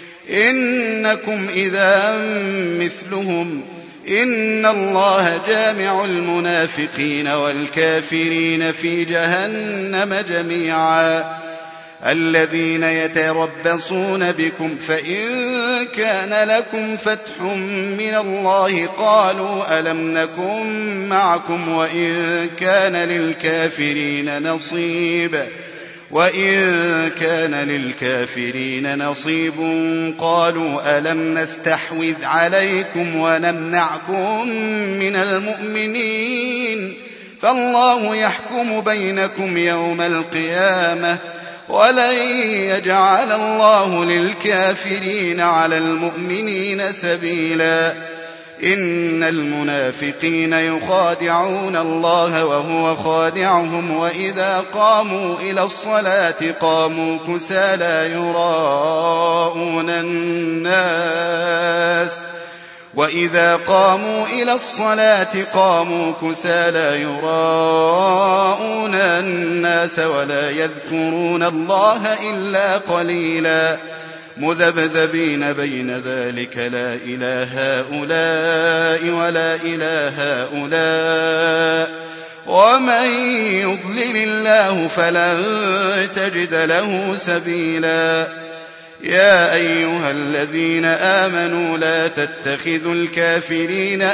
إنكم إذا مثلهم إن الله جامع المنافقين والكافرين في جهنم جميعا الذين يتربصون بكم فإن كان لكم فتح من الله قالوا ألم نكن معكم وإن كان للكافرين نصيب وإن كان للكافرين نصيب قالوا ألم نستحوذ عليكم ونمنعكم من المؤمنين فالله يحكم بينكم يوم القيامة ولن يجعل الله للكافرين على المؤمنين سبيلا إن المنافقين يخادعون الله وهو خادعهم وإذا قاموا إلى الصلاة قاموا كسالى يراءون الناس وإذا قاموا إلى الصلاة قاموا كسالى يراءون الناس ولا يذكرون الله إلا قليلا مذبذبين بين ذلك لا إله هؤلاء ولا إله هؤلاء ومن يضلل الله فلن تجد له سبيلا يا أيها الذين آمنوا لا تتخذوا الكافرين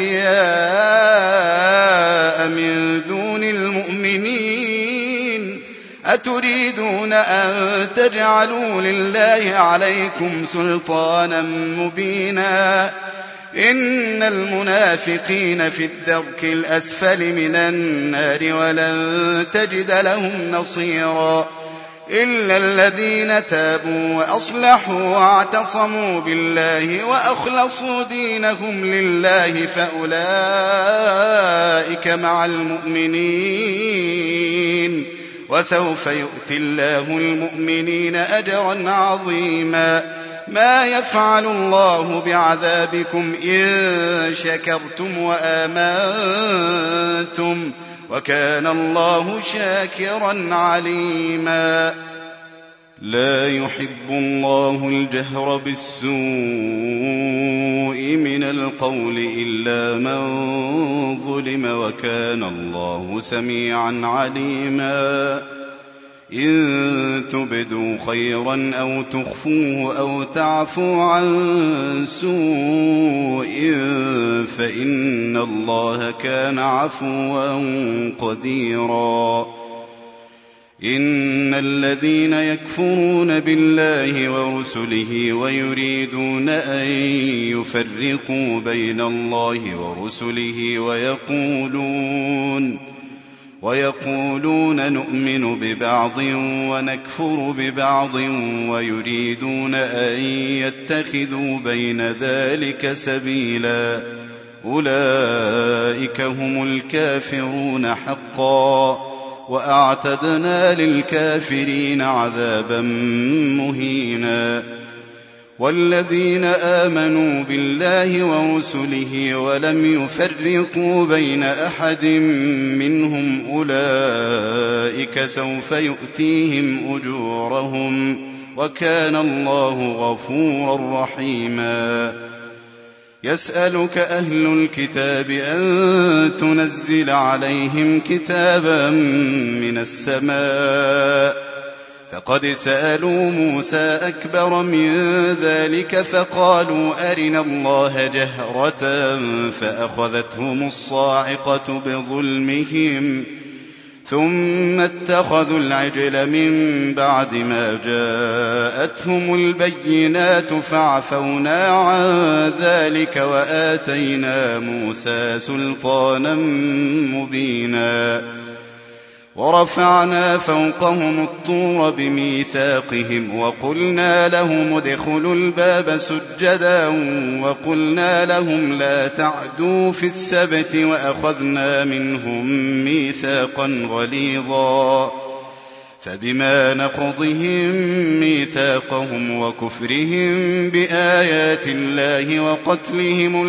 أولياء من دون المؤمنين أتريدون أن تجعلوا لله عليكم سلطانا مبينا إن المنافقين في الدرك الأسفل من النار ولن تجد لهم نصيرا إلا الذين تابوا وأصلحوا واعتصموا بالله وأخلصوا دينهم لله فأولئك مع المؤمنين وسوف يؤتي الله المؤمنين أجرا عظيما ما يفعل الله بعذابكم إن شكرتم وآمنتم وكان الله شاكرا عليما لا يحب الله الجهر بالسوء من القول إلا من ظلم وكان الله سميعا عليما إن تبدوا خيرا أو تخفوه أو تعفوا عن سوء فإن الله كان عفوا قديرا إن الذين يكفرون بالله ورسله ويريدون أن يفرقوا بين الله ورسله ويقولون ويقولون نؤمن ببعض ونكفر ببعض ويريدون أن يتخذوا بين ذلك سبيلا أولئك هم الكافرون حقا وأعتدنا للكافرين عذابا مهينا والذين آمنوا بالله ورسله ولم يفرقوا بين أحد منهم أولئك سوف يؤتيهم أجورهم وكان الله غفورا رحيما يسألك أهل الكتاب أن تنزل عليهم كتابا من السماء فقد سألوا موسى أكبر من ذلك فقالوا أرنا الله جهرة فأخذتهم الصاعقة بظلمهم ثم اتخذوا العجل من بعد ما جاءتهم البينات فعفونا عن ذلك وآتينا موسى سلطانا مبينا ورفعنا فوقهم الطور بميثاقهم وقلنا لهم ادخلوا الباب سجدا وقلنا لهم لا تعدوا في السبت وأخذنا منهم ميثاقا غليظا فبما نقضهم ميثاقهم وكفرهم بآيات الله وقتلهم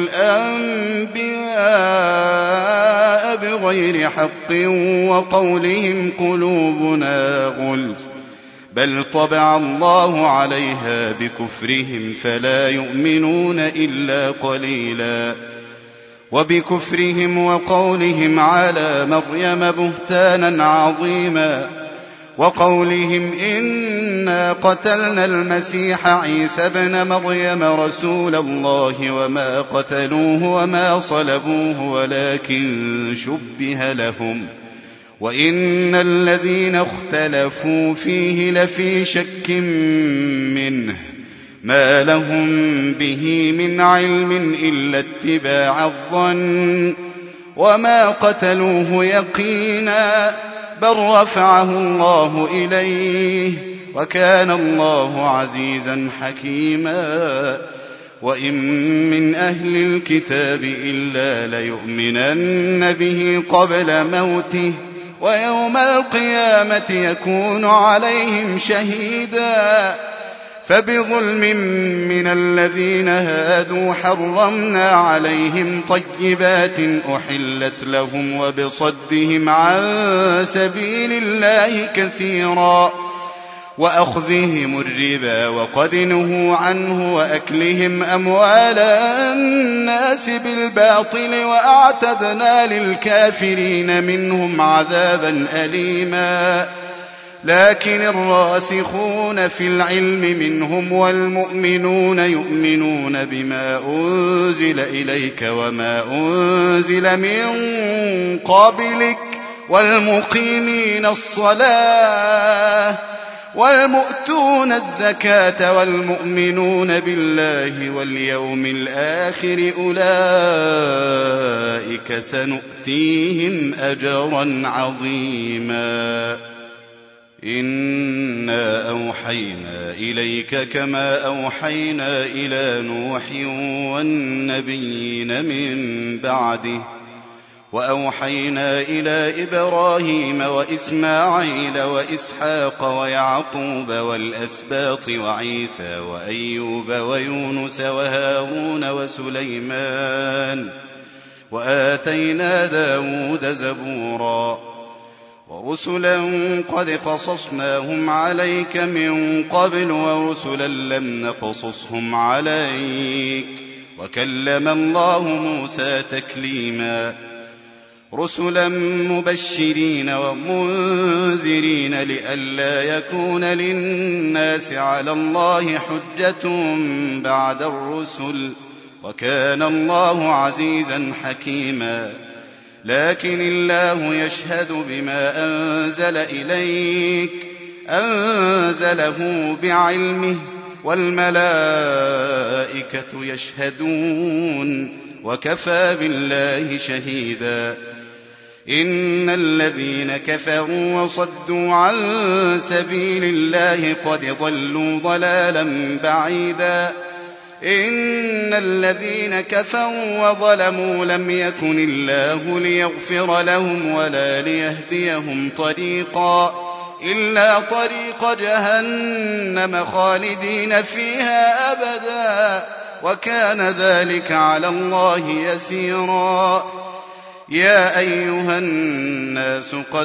الأنبياء بغير حق وقولهم قلوبنا غلف بل طبع الله عليها بكفرهم فلا يؤمنون إلا قليلا وبكفرهم وقولهم على مريم بهتانا عظيما وقولهم إنا قتلنا المسيح عيسى ابن مريم رسول الله وما قتلوه وما صلبوه ولكن شبه لهم وإن الذين اختلفوا فيه لفي شك منه ما لهم به من علم إلا اتباع الظن وما قتلوه يقينا بل رفعه الله إليه وكان الله عزيزا حكيما وإن من أهل الكتاب إلا ليؤمنن به قبل موته ويوم القيامة يكون عليهم شهيدا فبظلم من الذين هادوا حرمنا عليهم طيبات أحلت لهم وبصدهم عن سبيل الله كثيرا وأخذهم الربا وقد نهوا عنه وأكلهم أموال الناس بالباطل وأعتدنا للكافرين منهم عذابا أليما لكن الراسخون في العلم منهم والمؤمنون يؤمنون بما أنزل إليك وما أنزل من قبلك والمقيمين الصلاة والمؤتون الزكاة والمؤمنون بالله واليوم الآخر أولئك سنؤتيهم أجرا عظيما إنا أوحينا إليك كما أوحينا إلى نوح والنبيين من بعده وأوحينا إلى إبراهيم وإسماعيل وإسحاق ويعقوب والأسباط وعيسى وأيوب ويونس وهارون وسليمان وآتينا داود زبورا ورسلا قد قصصناهم عليك من قبل ورسلا لم نقصصهم عليك وكلم الله موسى تكليما رسلا مبشرين ومنذرين لئلا يكون للناس على الله حجة بعد الرسل وكان الله عزيزا حكيما لكن الله يشهد بما أنزل إليك أنزله بعلمه والملائكة يشهدون وكفى بالله شهيدا إن الذين كفروا وصدوا عن سبيل الله قد ضلوا ضلالا بعيدا إن الذين كفروا وظلموا لم يكن الله ليغفر لهم ولا ليهديهم طريقا إلا طريق جهنم خالدين فيها أبدا وكان ذلك على الله يسيرا يا أيها الناس قد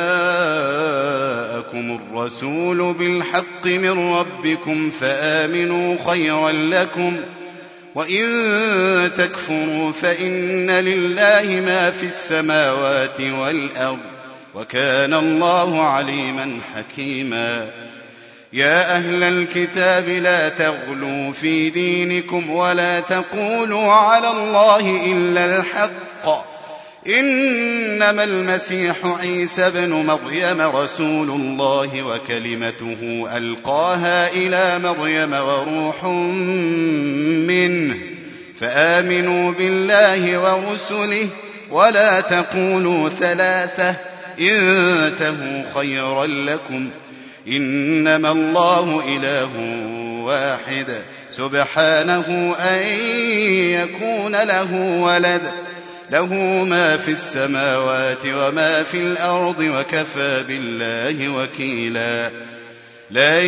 جاءكم الرسول بالحق من ربكم فآمنوا خيرا لكم وإن تكفروا فإن لله ما في السماوات والأرض وكان الله عليما حكيما يا أهل الكتاب لا تغلوا في دينكم ولا تقولوا على الله إلا الحق إنما المسيح عيسى بن مريم رسول الله وكلمته ألقاها إلى مريم وروح منه فآمنوا بالله ورسله ولا تقولوا ثلاثة انتهوا خيرا لكم إنما الله إله واحد سبحانه أن يكون له ولد له ما في السماوات وما في الأرض وكفى بالله وكيلا لن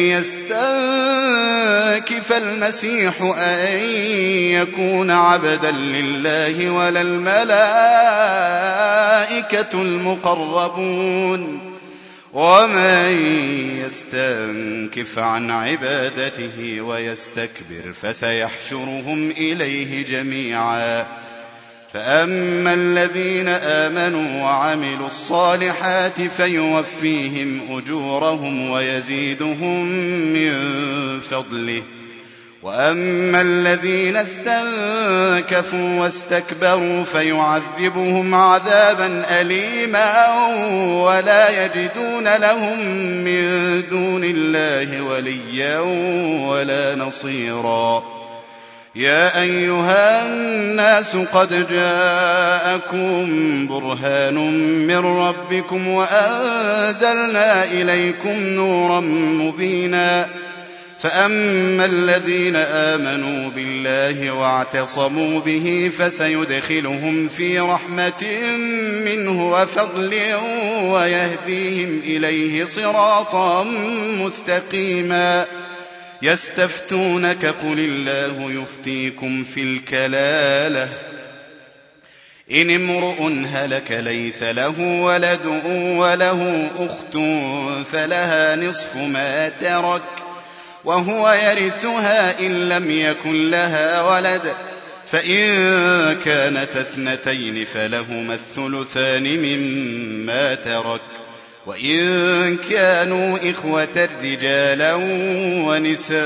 يستنكف المسيح أن يكون عبدا لله ولا الملائكة المقربون ومن يستنكف عن عبادته ويستكبر فسيحشرهم إليه جميعا فأما الذين آمنوا وعملوا الصالحات فيوفيهم أجورهم ويزيدهم من فضله وأما الذين استنكفوا واستكبروا فيعذبهم عذابا أليما ولا يجدون لهم من دون الله وليا ولا نصيرا يا أيها الناس قد جاءكم برهان من ربكم وأنزلنا إليكم نورا مبينا فأما الذين آمنوا بالله واعتصموا به فسيدخلهم في رحمة منه وفضل ويهديهم إليه صراطا مستقيما يستفتونك قل الله يفتيكم في الكلالة إن امرؤ هلك ليس له ولد وله أخت فلها نصف ما ترك وهو يرثها إن لم يكن لها ولد فإن كانت اثنتين فلهما الثلثان مما ترك وإن كانوا إخوة رجالا ونساء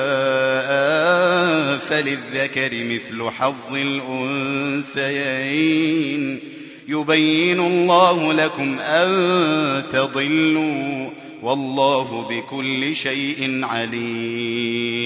فللذكر مثل حظ الأنثيين يبين الله لكم أن تضلوا والله بكل شيء عليم.